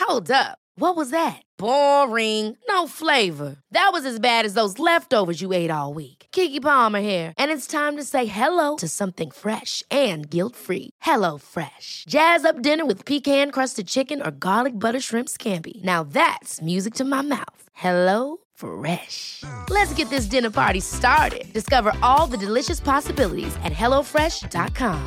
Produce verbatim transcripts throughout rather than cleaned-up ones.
Hold up. What was that? Boring. No flavor. That was as bad as those leftovers you ate all week. Keke Palmer here, and it's time to say hello to something fresh and guilt-free. Hello Fresh. Jazz up dinner with pecan-crusted chicken or garlic butter shrimp scampi. Now that's music to my mouth. Hello Fresh. Let's get this dinner party started. Discover all the delicious possibilities at hello fresh dot com.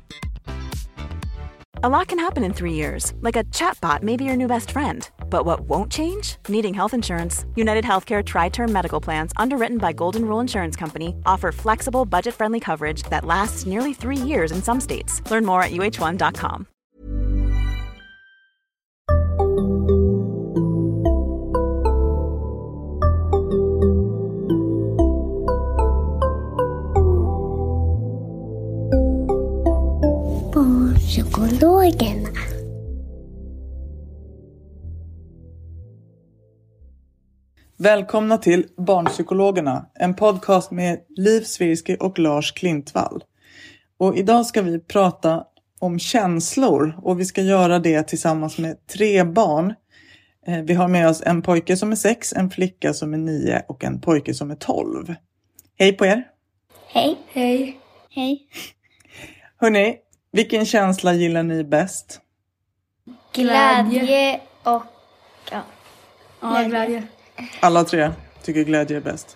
A lot can happen in three years, like a chatbot may be your new best friend. But what won't change? Needing health insurance. United Healthcare Tri-Term Medical Plans, underwritten by Golden Rule Insurance Company, offer flexible, budget-friendly coverage that lasts nearly three years in some states. Learn more at u h one dot com. Barnpsykologerna. Välkomna till Barnpsykologerna, en podcast med Liv Svirsky och Lars Klintvall. Och idag ska vi prata om känslor och vi ska göra det tillsammans med tre barn. Vi har med oss en pojke som är sex, en flicka som är nio och en pojke som är tolv. Hej på er! Hej! Hej! Hej! Hörrni, vilken känsla gillar ni bäst? Glädje och... Ja, ja glädje. Alla tre tycker glädje är bäst.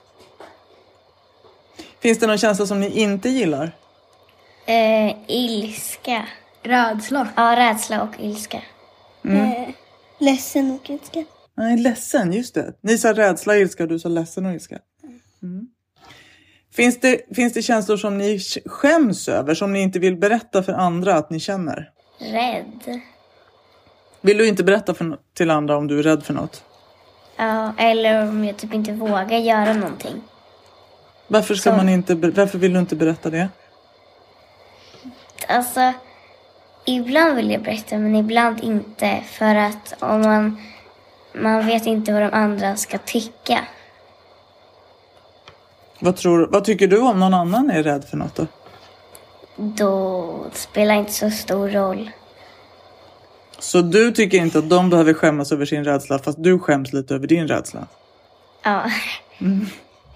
Finns det någon känsla som ni inte gillar? Eh, ilska. Rädsla. Ja, rädsla och ilska. Mm. Eh, ledsen och ilska. Nej, ledsen, just det. Ni sa rädsla och ilska och du sa ledsen och ilska. Mm. Finns det, finns det känslor som ni skäms över, som ni inte vill berätta för andra att ni känner? Rädd. Vill du inte berätta för, till andra om du är rädd för något? Ja, eller om jag typ inte vågar göra någonting. Varför ska Så. man inte, varför vill du inte berätta det? Alltså, ibland vill jag berätta men ibland inte. För att om man, man vet inte vad de andra ska tycka. Vad, tror, vad tycker du om någon annan är rädd för något då? Då spelar inte så stor roll. Så du tycker inte att de behöver skämmas över sin rädsla fast du skäms lite över din rädsla? Ja. Mm.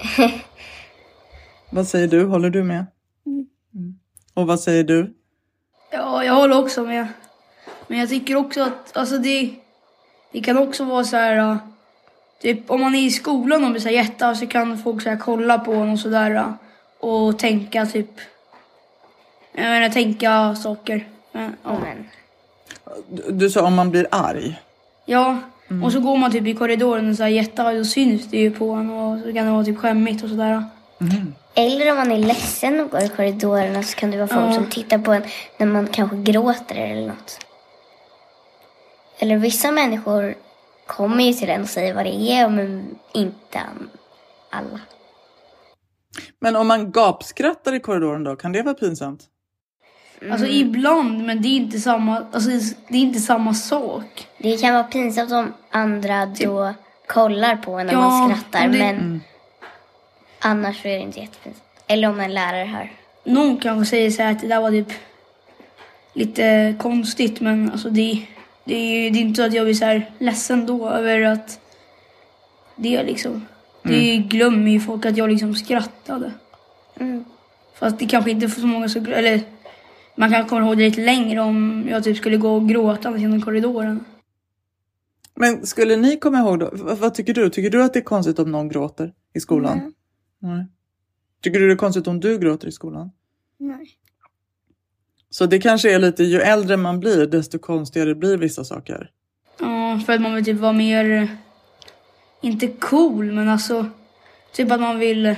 Vad säger du? Håller du med? Mm. Och vad säger du? Ja, jag håller också med. Men jag tycker också att alltså det, det kan också vara så här... Typ, om man är i skolan och blir så här jätta så kan folk så här kolla på en och sådär. Och tänka typ... Jag menar, tänka saker. Men, ja. Men. Du, du sa om man blir arg. Ja, mm. och så går man typ i korridoren och så här jättearg och syns det ju på en. Och så kan det vara typ skämmigt och sådär. Mm. Eller om man är ledsen och går i korridorerna så kan det vara folk ja. som tittar på en när man kanske gråter eller något. Eller vissa människor kommer ju till en och säger vad det är, men inte alla. Men om man gapskrattar i korridoren då, kan det vara pinsamt? Mm. Alltså ibland, men det är inte samma, alltså, det är inte samma sak. Det kan vara pinsamt om andra då kollar på en när ja, man skrattar, det... men mm. annars är det inte jättepinsamt. Eller om en lärare hör. Någon kanske säger så här att det där var typ lite konstigt, men alltså det, det, är, det är inte så att jag blir så här ledsen då över att det liksom, det mm. glömmer ju folk att jag liksom skrattade. Mm. Fast det kanske inte är för så många så, eller man kan komma ihåg det lite längre om jag typ skulle gå och gråta genom korridoren. Men skulle ni komma ihåg då, vad, vad tycker du? Tycker du att det är konstigt om någon gråter i skolan? Mm. Nej. Tycker du det är konstigt om du gråter i skolan? Nej. Så det kanske är lite, ju äldre man blir desto konstigare blir vissa saker. Ja, för att man vill typ vara mer, inte cool, men alltså typ att man vill,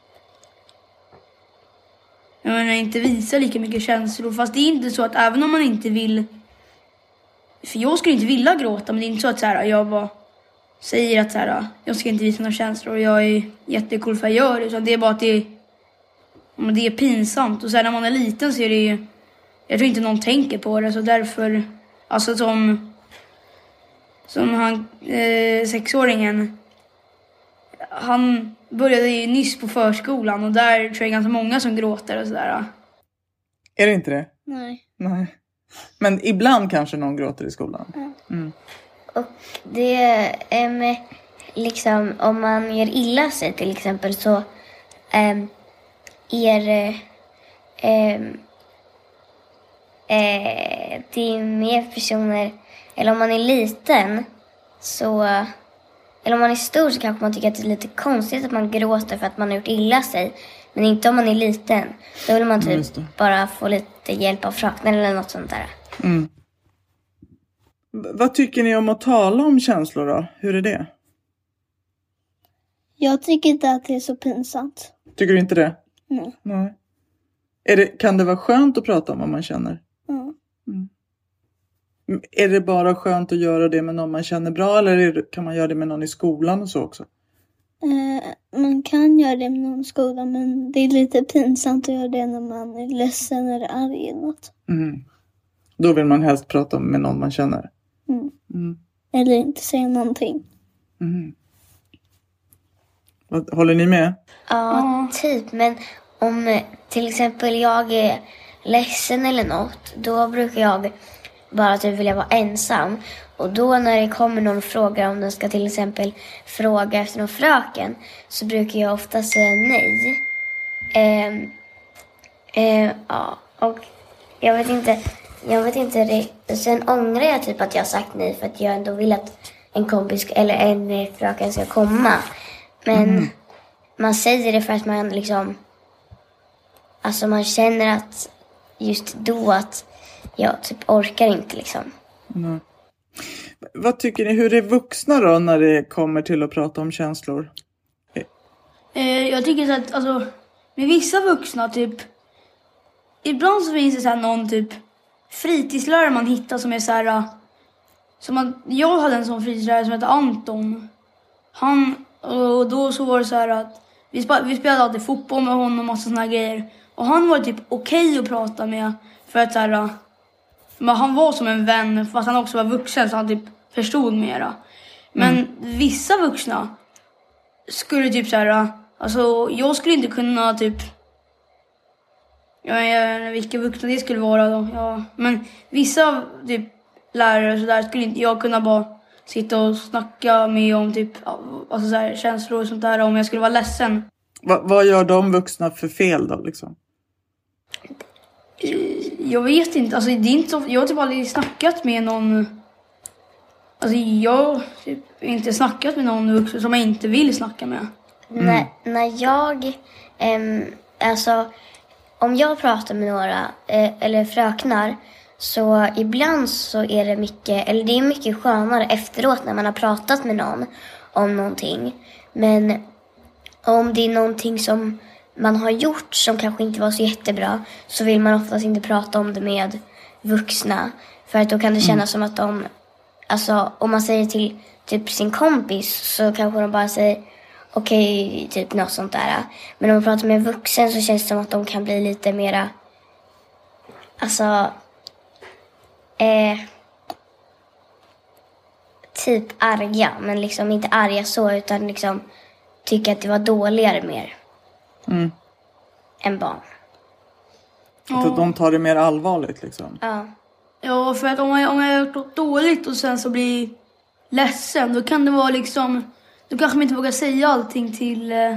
jag menar, inte visa lika mycket känslor. Fast det är inte så att även om man inte vill, för jag skulle inte vilja gråta, men det är inte så att så här, jag bara säger att så här, jag ska inte visa några känslor och jag är jättecool för att jag gör det. Utan det är bara att det är, det är pinsamt. Och sen när man är liten så är det ju, jag tror inte någon tänker på det. Så därför, alltså som som han, eh, sexåringen, han började ju nyss på förskolan och där tror jag ganska många som gråter och sådär. Är det inte det? Nej. Nej. Men ibland kanske någon gråter i skolan. Ja. Mm. Och det är med, liksom, om man gör illa sig till exempel så ähm, är ähm, äh, det är mer personer, eller om man är liten så, eller om man är stor så kanske man tycker att det är lite konstigt att man gråter för att man har gjort illa sig. Men inte om man är liten. Då vill man typ bara få lite hjälp av fröknar eller något sånt där. Mm. Vad tycker ni om att tala om känslor då? Hur är det? Jag tycker inte att det är så pinsamt. Tycker du inte det? Nej. Nej. Är det, kan det vara skönt att prata om vad man känner? Mm. Mm. Är det bara skönt att göra det med någon man känner bra? Eller är det, kan man göra det med någon i skolan och så också? Eh, man kan göra det med någon i skolan. Men det är lite pinsamt att göra det när man är ledsen eller arg eller något. Mm. Då vill man helst prata med någon man känner. Mm. Mm. Eller inte säga någonting. Mm. Håller ni med? Ja, mm. typ. Men om till exempel jag är ledsen eller något, då brukar jag bara typ vilja vara ensam. Och då när det kommer någon fråga, om den ska till exempel fråga efter någon fröken, så brukar jag ofta säga nej. Eh, eh, ja, och jag vet inte, jag vet inte det. Sen ångrar jag typ att jag har sagt nej för att jag ändå vill att en kompis eller en fröken ska komma. Men mm. man säger det för att man liksom, alltså man känner att just då att jag typ orkar inte liksom. Mm. Vad tycker ni, hur är vuxna då när det kommer till att prata om känslor? Eh, jag tycker så att, alltså, med vissa vuxna typ, ibland så finns det så här någon typ fritidslärare man hittar som är så här, som man, jag hade en sån fritidslärare som heter Anton. Han, och då så var det så här att vi spelade, vi spelade alltid fotboll med honom och massa såna här grejer. Och han var typ okej okay att prata med för att så här, men han var som en vän fast han också var vuxen så han typ förstod mera. Men mm. vissa vuxna skulle typ så här, alltså jag skulle inte kunna typ, jag vet inte vilka vuxna det skulle vara då. Ja, men vissa typ lärare så där skulle inte jag kunna bara sitta och snacka med om typ, alltså så här, känslor och sånt där om jag skulle vara ledsen. Va, vad gör de vuxna för fel då liksom? Jag vet inte, alltså det är inte så, jag har typ aldrig snackat med någon, alltså jag har typ inte snackat med någon vuxen som jag inte vill snacka med. Mm. När, när jag, ähm, alltså om jag pratar med några äh, eller fröknar, så ibland så är det mycket, eller det är mycket skönare efteråt när man har pratat med någon om någonting. Men om det är någonting som man har gjort som kanske inte var så jättebra, så vill man oftast inte prata om det med vuxna. För att då kan det kännas mm. som att de, alltså om man säger till typ sin kompis så kanske de bara säger okej, okay, typ något sånt där. Men om man pratar med vuxen så känns det som att de kan bli lite mera, alltså eh, typ arga, men liksom inte arga så, utan liksom tycka att det var dåligare mer mm. än barn. Att ja. De tar det mer allvarligt liksom. Ja. Ja, för att om jag, om jag har gjort något dåligt och sen så blir ledsen, då kan det vara liksom, då kanske man inte vågar säga allting till eh,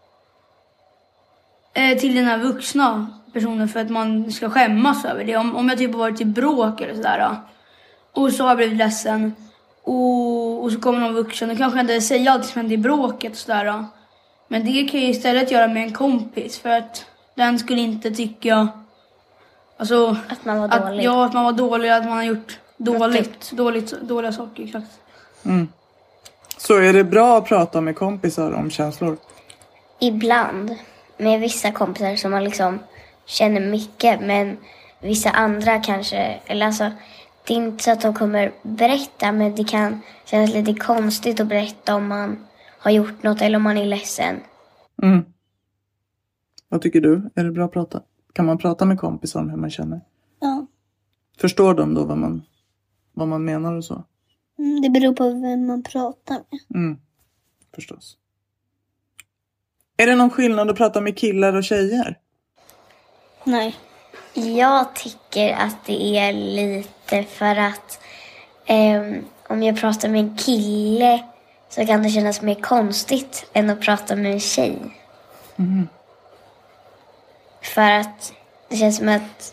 till den här vuxna personen för att man ska skämmas över det. Om, om jag typ har varit i bråk eller sådär, och så har jag blivit ledsen och, och så kommer någon vuxen, då kanske jag inte säger allt som händer i bråket och sådär. Men det kan jag istället göra med en kompis, för att den skulle inte tycka, alltså att man var att, dålig. Ja, att man var dålig, att man har gjort dåligt, dåligt, dåliga saker, exakt. Mm. Så är det bra att prata med kompisar om känslor? Ibland. Med vissa kompisar som man liksom känner mycket, men vissa andra kanske, eller alltså det är inte så att de kommer berätta, men det kan kännas lite konstigt att berätta om man har gjort något eller om man är ledsen. Mm. Vad tycker du? Är det bra att prata? Kan man prata med kompisar om hur man känner? Ja. Förstår de då vad man, vad man menar och så? Mm, det beror på vem man pratar med. Mm. Förstås. Är det någon skillnad att prata med killar och tjejer? Nej. Jag tycker att det är lite för att eh, om jag pratar med en kille så kan det kännas mer konstigt än att prata med en tjej. Mm. För att det känns som att...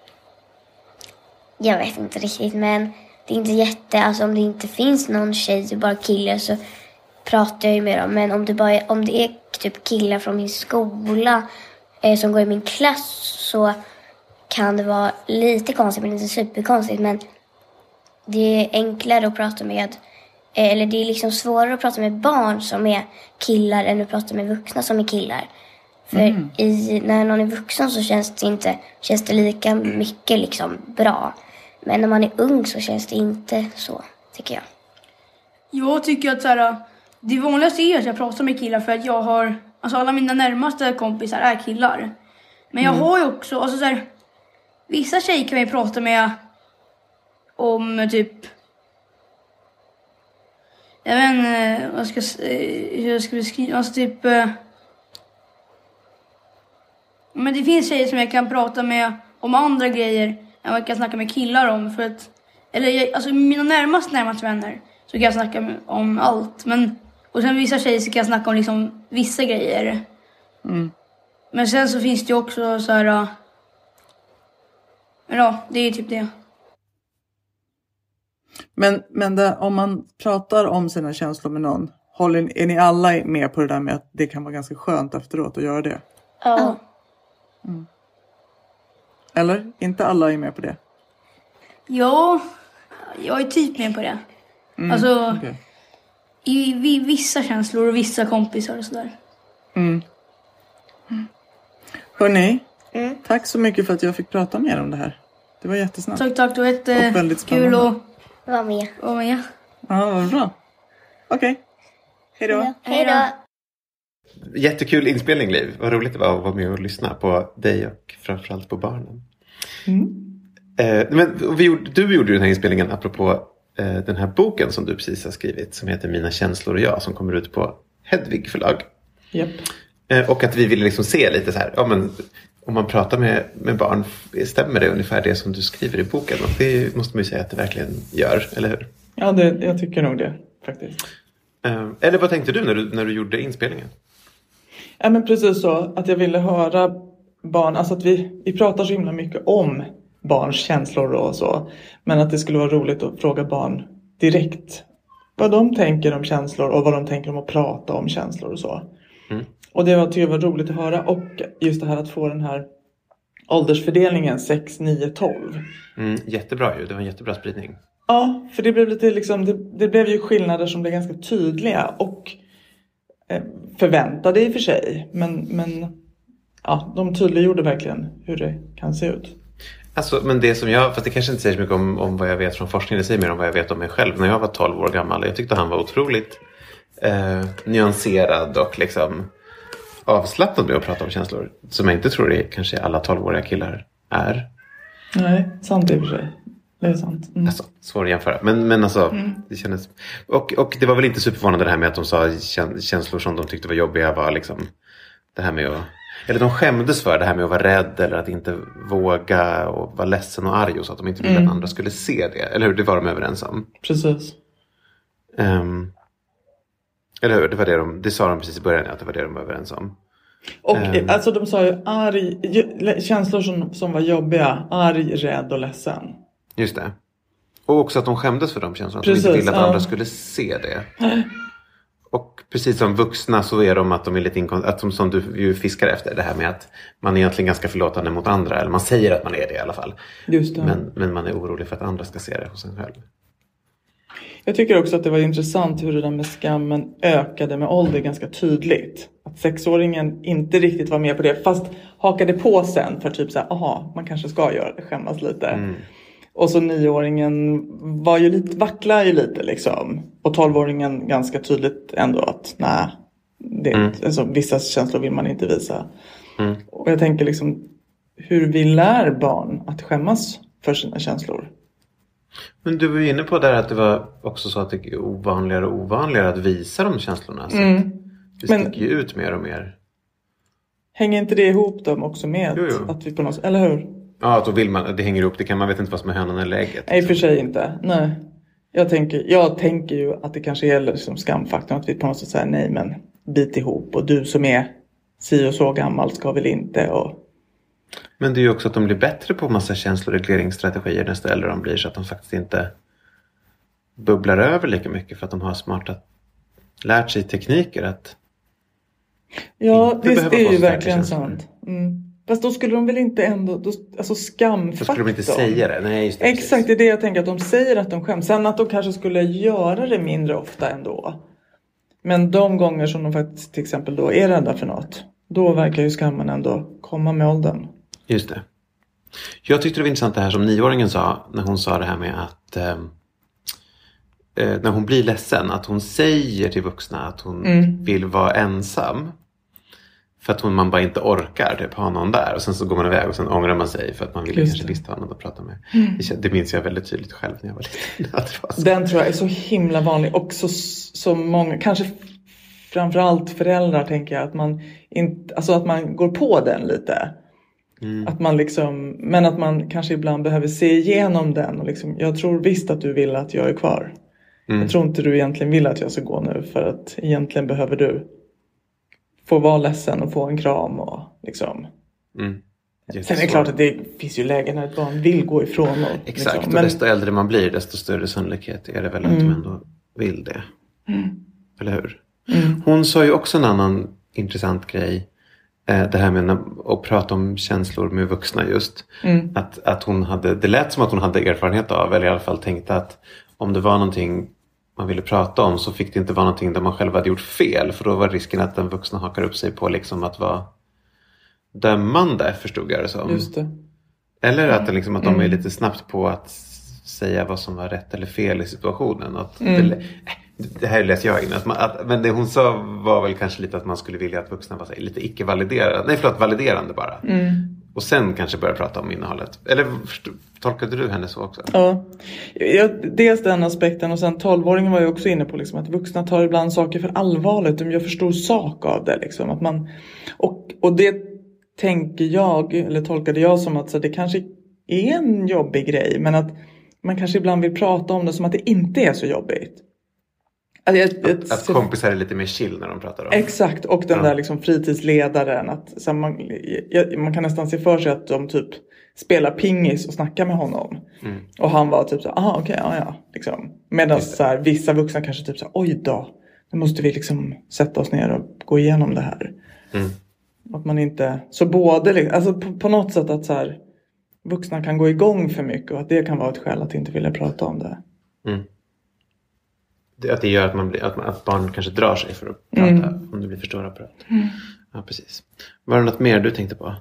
Jag vet inte riktigt, men det är inte jätte... Alltså om det inte finns någon tjej och bara killar så pratar jag ju med dem. Men om det, bara är, om det är typ killar från min skola eh, som går i min klass så kan det vara lite konstigt, men inte superkonstigt. Men det är enklare att prata med... Eh, eller det är liksom svårare att prata med barn som är killar än att prata med vuxna som är killar. För mm. i, när någon är vuxen så känns det inte känns det lika mycket liksom bra. Men när man är ung så känns det inte så, tycker jag. Jag tycker att så här, det vanligaste är att jag pratar med killar för att jag har... Alltså alla mina närmaste kompisar är killar. Men jag mm. har ju också... Alltså så här, vissa tjejer kan jag prata med om typ... Jag vet inte vad ska, hur jag ska beskriva. Alltså typ... Men det finns tjejer som jag kan prata med om andra grejer än vad jag kan snacka med killar om. För att, eller jag, alltså mina närmast närmaste vänner så kan jag snacka med, om allt. Men, och sen vissa tjejer så kan jag snacka om liksom vissa grejer. Mm. Men sen så finns det ju också så här... Men ja, det är typ det. Men, men det, om man pratar om sina känslor med någon, håller, är ni alla med på det där med att det kan vara ganska skönt efteråt att göra det? Ja. Mm. Eller? Inte alla är med på det? Ja, jag är typ med på det. Mm, alltså, okay. i, i vissa känslor och vissa kompisar och sådär. Mm. Mm. Hörrni, mm. tack så mycket för att jag fick prata med er om det här. Det var jättesnabbt. Tack, tack. Det var jättekul att vara med. Vara med. Ja, vad bra. Okej. Okay. Hej då. Ja, hej då. Jättekul inspelning, Liv. Vad roligt det var att vara med och lyssna på dig och framförallt på barnen. Mm. Eh, men vi, du gjorde ju den här inspelningen apropå eh, den här boken som du precis har skrivit som heter Mina känslor och jag, som kommer ut på Hedvig förlag. Yep. Eh, och att vi ville liksom se lite så här, ja men om man pratar med, med barn, stämmer det ungefär det som du skriver i boken? Och det måste man ju säga att det verkligen gör, eller hur? Ja, det, jag tycker nog det faktiskt. Eh, eller vad tänkte du när du, när du gjorde inspelningen? Ja, men precis så. Att jag ville höra barn, alltså att vi, vi pratar så himla mycket om barns känslor och så. Men att det skulle vara roligt att fråga barn direkt vad de tänker om känslor och vad de tänker om att prata om känslor och så. Mm. Och det var, tycker jag var roligt att höra. Och just det här att få den här åldersfördelningen sex, nio, tolv. Mm, jättebra ju, det var en jättebra spridning. Ja, för det blev lite liksom, det, det blev ju skillnader som blev ganska tydliga och eh, förväntade i och för sig. Men, men ja, de tydliggjorde verkligen hur det kan se ut. Alltså, men det som jag, fast det kanske inte säger så mycket om, om vad jag vet från forskningen, det säger mer om vad jag vet om mig själv. När jag var tolv år gammal, jag tyckte han var otroligt eh, nyanserad och liksom avslappnad med att prata om känslor. Som jag inte tror det kanske alla tolvåriga killar är. Nej, sant i och för sig. Det är sant. Mm. Alltså, svår att jämföra. Men, men alltså, mm. det kändes... Och, och det var väl inte superförvånande det här med att de sa känslor som de tyckte var jobbiga var liksom det här med att... Eller de skämdes för det här med att vara rädd eller att inte våga och vara ledsen och arg och så att de inte ville mm. att andra skulle se det. Eller hur? Det var de överens om. Precis. Um, eller hur? Det var det de, det sa de precis i början att det var det de var överens om. Och um, alltså de sa ju arg, känslor som, som var jobbiga, arg, rädd och ledsen. Just det. Och också att de skämdes för de känslorna. Att precis, de inte ville att ja. andra skulle se det. Och precis som vuxna så är de att de är lite inkon- att de, som du ju fiskar efter det här med att man är egentligen ganska förlåtande mot andra, eller man säger att man är det i alla fall. Just det. Men, men man är orolig för att andra ska se det hos en själv. Jag tycker också att det var intressant hur det där med skammen ökade med ålder ganska tydligt. Att sexåringen inte riktigt var med på det, fast hakade på sen för typ så här, aha, man kanske ska göra det, skämmas lite. Mm. Och så nioåringen var ju lite, vacklar ju lite liksom. Och tolvåringen ganska tydligt ändå att nej, det är mm. inte, alltså, vissa känslor vill man inte visa. Mm. Och jag tänker liksom hur vi lär barn att skämmas för sina känslor. Men du var ju inne på där att det var också så att det är ovanligare och ovanligare att visa de känslorna. Så mm. det sticker ju ut mer och mer. Hänger inte det ihop dem också med jo, jo. att vi på något, eller hur? Ja, då vill man, det hänger ihop, det kan man vet inte vad som är hönan eller ägget. Nej, för sig inte, nej. Jag tänker, jag tänker ju att det kanske gäller liksom skamfaktorn. Att vi på något sätt säger nej men bit ihop. Och du som är si och så gammal ska väl inte. Och... Men det är ju också att de blir bättre på massa känsloregleringsstrategier nästa äldre de blir. Så att de faktiskt inte bubblar över lika mycket. För att de har smarta, lärt sig tekniker att... Ja, det, det är ju verkligen sant. Mm. Fast då skulle de väl inte ändå... Då, alltså skamfaktorn. Då skulle de inte säga det. Nej, just det. Exakt, det är det jag tänker. Att de säger att de skäms. Sen att de kanske skulle göra det mindre ofta ändå. Men de gånger som de faktiskt till exempel då är rädda för något. Då verkar ju skammen ändå komma med åldern. Just det. Jag tyckte det var intressant det här som nioåringen sa. När hon sa det här med att... Eh, när hon blir ledsen. Att hon säger till vuxna att hon mm. vill vara ensam. För att hon, man bara inte orkar typ, ha någon där. Och sen så går man iväg och sen ångrar man sig. För att man vill kanske visst ha någon att prata med. Mm. Det, det minns jag väldigt tydligt själv när jag var liten. Den tror jag är så himla vanlig. Och så, så många, kanske framförallt föräldrar tänker jag. Att man, inte, alltså att man går på den lite. Mm. Att man liksom, men att man kanske ibland behöver se igenom den. Och liksom, jag tror visst att du vill att jag är kvar. Mm. Jag tror inte du egentligen vill att jag ska gå nu. För att egentligen behöver du få vara ledsen och få en kram och liksom. Mm. Sen är det klart att det finns ju lägen när ett barn vill gå ifrån. Och, exakt, liksom. och Men... desto äldre man blir desto större sannolikhet är det väl att mm. de ändå vill det. Mm. Eller hur? Mm. Hon sa ju också en annan intressant grej. Eh, det här med att prata om känslor med vuxna just. Mm. Att, att hon hade, det lät som att hon hade erfarenhet av, eller i alla fall tänkte att om det var någonting man ville prata om så fick det inte vara någonting där man själv hade gjort fel. För då var risken att den vuxna hakar upp sig på liksom att vara dömande, förstod jag det som. Just det. Eller att, det liksom, att de är lite snabbt på att säga vad som var rätt eller fel i situationen. Att mm. det, det här läser jag in. Att man, att, men det hon sa var väl kanske lite att man skulle vilja att vuxna var lite icke-validerande. Nej, förlåt, validerande bara. Mm. Och sen kanske börja prata om innehållet. Eller tolkade du henne så också? Ja, ja, dels den aspekten. Och sen tolvåringen var ju också inne på liksom, att vuxna tar ibland saker för allvarligt. De gör för stor sak av det. Liksom. Att man, och, och det tänker jag, eller tolkade jag som att så det kanske är en jobbig grej. Men att man kanske ibland vill prata om det som att det inte är så jobbigt. Att, ett, ett, att kompisar är lite mer chill när de pratar om. Exakt, och den ja. där liksom fritidsledaren. Att, så man, man kan nästan se för sig att de typ spelar pingis och snackar med honom. Mm. Och han var typ så här, aha okej, okay, ja ja. Liksom. Medan så här, vissa vuxna kanske typ så här, oj då. Nu måste vi liksom sätta oss ner och gå igenom det här. Mm. Att man inte, så både, alltså på, på något sätt att så här, vuxna kan gå igång för mycket. Och att det kan vara ett skäl att inte vilja prata om det. Mm. Att det gör att, man blir, att, man, att barn kanske drar sig för att prata. Mm. Om det blir för stora prat. Mm. Ja, precis. Var det något mer du tänkte på?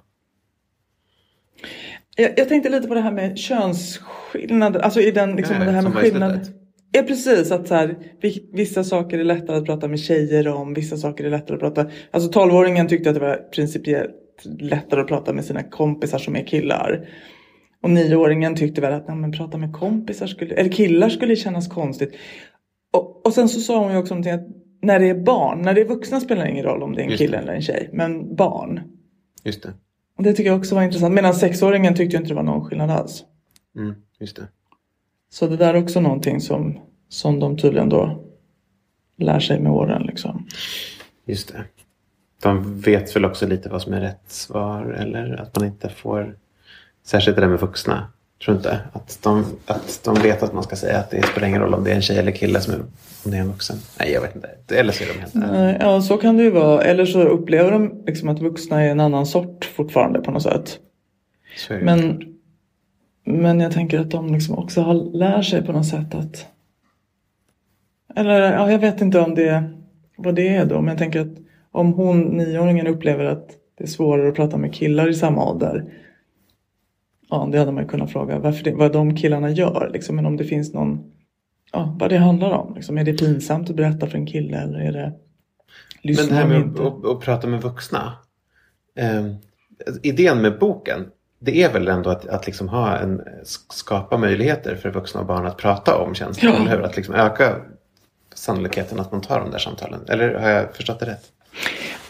Jag, jag tänkte lite på det här med könsskillnader. Alltså i den, liksom, ja, det här med skillnad. Ja, precis. Att så här, vissa saker är lättare att prata med tjejer om. Vissa saker är lättare att prata. Alltså tolvåringen tyckte att det var principiellt lättare att prata med sina kompisar som är killar. Och nioåringen tyckte väl att nej, men prata med kompisar skulle, eller killar skulle kännas konstigt. Och, och sen så sa hon ju också någonting att när det är barn, när det är vuxna spelar det ingen roll om det är en kille eller en tjej. Men barn. Just det. Och det tycker jag också var intressant. Medan sexåringen tyckte ju inte det var någon skillnad alls. Mm, just det. Så det där är också någonting som, som de tydligen då lär sig med åren liksom. Just det. De vet väl också lite vad som är rätt svar. Eller att man inte får, särskilt det där med vuxna. Tror inte att de, att de vet att man ska säga att det spelar ingen roll om det är en tjej eller kille som är, om det är en vuxen. Nej, jag vet inte. Eller så är de helt Nej, ja, så kan det ju vara. Eller så upplever de liksom att vuxna är en annan sort fortfarande på något sätt. Så är det men, men jag tänker att de liksom också har lär sig på något sätt att... Eller ja, jag vet inte om det vad det är då. Men jag tänker att om hon, nioåringen, upplever att det är svårare att prata med killar i samma ålder... Ja, det hade man kunnat fråga varför det, vad de killarna gör. Liksom. Men om det finns någon... Ja, vad det handlar om. Liksom. Är det pinsamt att berätta för en kille? Eller är det... Men det här med att, att, att prata med vuxna. Eh, idén med boken. Det är väl ändå att, att liksom ha en, skapa möjligheter för vuxna och barn att prata om känslor. Ja. Eller hur? Att liksom öka sannolikheten att man tar de där samtalen. Eller har jag förstått det rätt?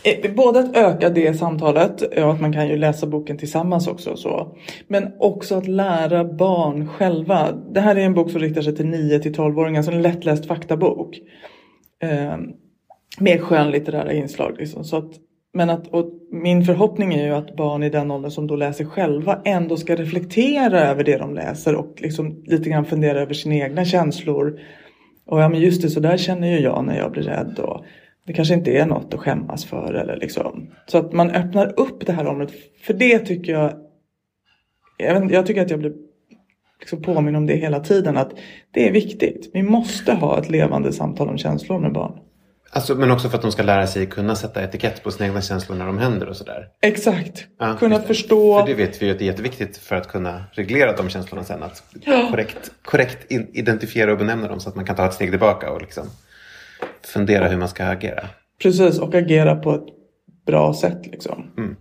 Både att öka det samtalet, och att man kan ju läsa boken tillsammans också och så. Men också att lära barn själva. Det här är en bok som riktar sig till nio till tolv-åringar, så en lättläst faktabok. Eh, med skönlitterära inslag liksom. Så att, men att, och min förhoppning är ju att barn i den åldern som då läser själva ändå ska reflektera över det de läser. Och liksom lite grann fundera över sina egna känslor. Och ja, men just det, så där känner ju jag när jag blir rädd. Och det kanske inte är något att skämmas för. Eller liksom. Så att man öppnar upp det här området. För det tycker jag... Jag, vet, jag tycker att jag blir liksom påminn om det hela tiden. Att det är viktigt. Vi måste ha ett levande samtal om känslor med barn. Alltså, men också för att de ska lära sig kunna sätta etikett på sina egna känslor när de händer och sådär. Exakt. Ja, kunna förstå. För det vet vi ju att det är jätteviktigt för att kunna reglera de känslorna sen. Att ja. korrekt, korrekt in, identifiera och benämna dem så att man kan ta ett steg tillbaka och liksom fundera hur man ska agera. Precis, och agera på ett bra sätt liksom. Mm.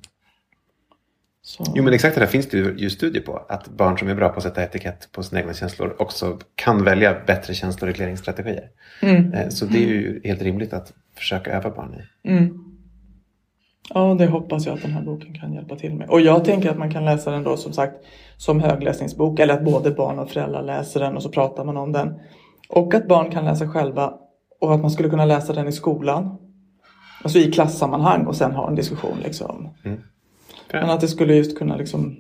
Så. Jo, men exakt det där finns det ju studier på. Att barn som är bra på att sätta etikett på sina egna känslor också kan välja bättre känsloregleringsstrategier. Mm. Så det är ju helt rimligt att försöka öva barn i. Mm. Ja, det hoppas jag att den här boken kan hjälpa till med. Och jag tänker att man kan läsa den då som sagt som högläsningsbok. Eller att både barn och föräldrar läser den och så pratar man om den. Och att barn kan läsa själva. Och att man skulle kunna läsa den i skolan. Alltså i klassammanhang och sen ha en diskussion liksom. Mm. Men att det skulle just kunna liksom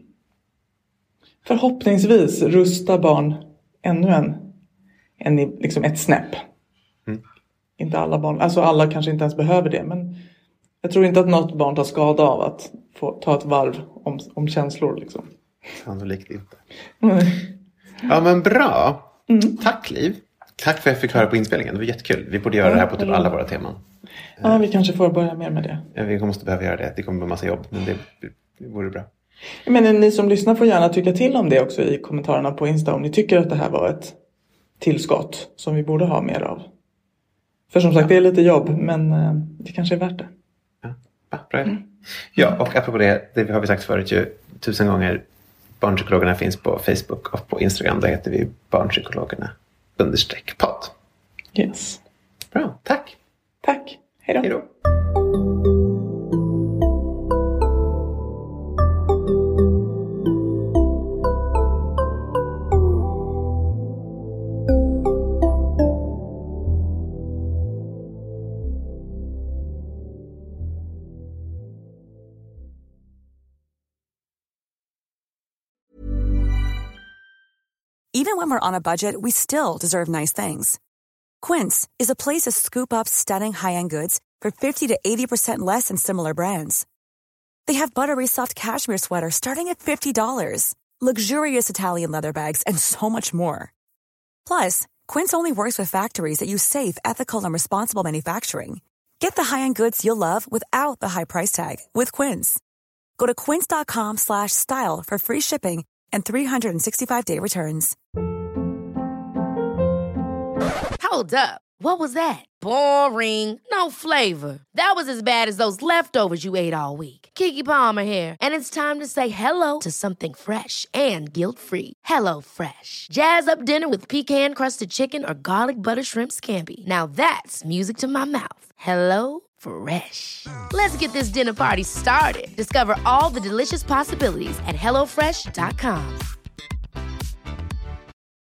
förhoppningsvis rusta barn ännu en, en liksom ett snäpp. Mm. Inte alla barn, alltså alla kanske inte ens behöver det. Men jag tror inte att något barn tar skada av att få ta ett varv om, om känslor liksom. Sannolikt inte. Mm. Ja men bra. Mm. Tack Liv. Tack för att jag fick höra på inspelningen. Det var jättekul. Vi borde göra ja, det här på typ alla våra teman. Ja, vi kanske får börja mer med det. Ja, vi måste behöva göra det. Det kommer bli en massa jobb. Men det, det vore bra. Men ni som lyssnar får gärna tycka till om det också i kommentarerna på Insta. Om ni tycker att det här var ett tillskott som vi borde ha mer av. För som sagt, ja. Det är lite jobb. Men det kanske är värt det. Ja, ja bra. Mm. Ja, och apropå det. Det har vi sagt förut ju tusen gånger. Barnpsykologerna finns på Facebook och på Instagram. Där heter vi barnpsykologerna understreck podd. Yes. Bra, tack. Tack. Hej då. Hej då. Even when we're on a budget, we still deserve nice things. Quince is a place to scoop up stunning high-end goods for fifty to eighty percent less than similar brands. They have buttery soft cashmere sweaters starting at fifty dollars, luxurious Italian leather bags, and so much more. Plus, Quince only works with factories that use safe, ethical, and responsible manufacturing. Get the high-end goods you'll love without the high price tag with Quince. Go to quince.com slash style for free shipping and three sixty-five day returns. Hold up. What was that? Boring. No flavor. That was as bad as those leftovers you ate all week. Keke Palmer here, and it's time to say hello to something fresh and guilt-free. Hello Fresh. Jazz up dinner with pecan-crusted chicken or garlic butter shrimp scampi. Now that's music to my mouth. Hello Fresh. Let's get this dinner party started. Discover all the delicious possibilities at hello fresh dot com.